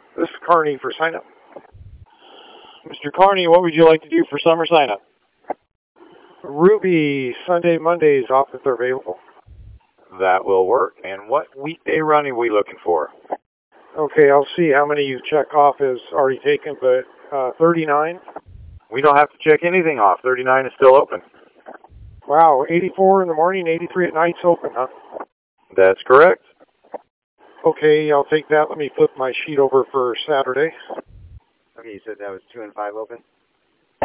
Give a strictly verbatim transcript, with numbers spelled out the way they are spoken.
This is Carney for sign up. Mister Carney, what would you like to do for summer sign up? Ruby, Sunday, Mondays off if they're available. That will work. And what weekday run are we looking for? Okay, I'll see how many you check off is already taken, but uh, thirty-nine? We don't have to check anything off. thirty-nine is still open. Wow, eighty-four in the morning, eighty-three at night's open, huh? That's correct. Okay, I'll take that. Let me flip my sheet over for Saturday. Okay, you said that was two and five open?